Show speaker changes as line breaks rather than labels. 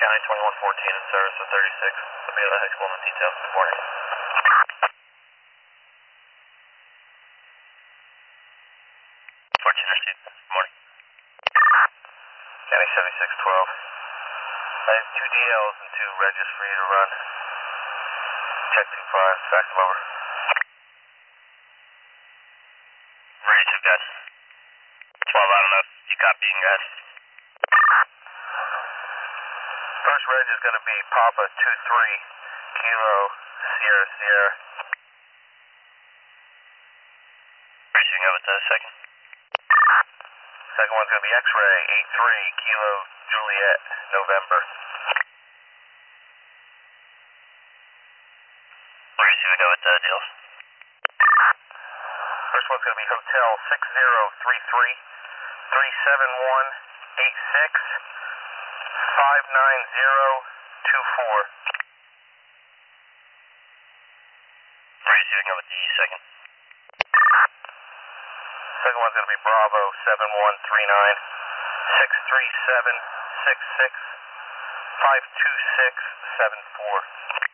County 2114 in service of 36. I'll be able to explain the details this morning. Fortune received. Good morning. County 7612. I have 2 DLs and 2 regis for you to run. Check 2 primes, fax them over. Ready to guys. 12 out enough. You copying guys? First reg is going to be Papa 23 Kilo Sierra Sierra. Racing over to the second. Second one's going to be X-Ray 83 Kilo Juliet November. Racing over to the deals. First one's going to be Hotel 6033 37186 59024. Receiving over the second. Second one's going to be Bravo 7139 63766 52674.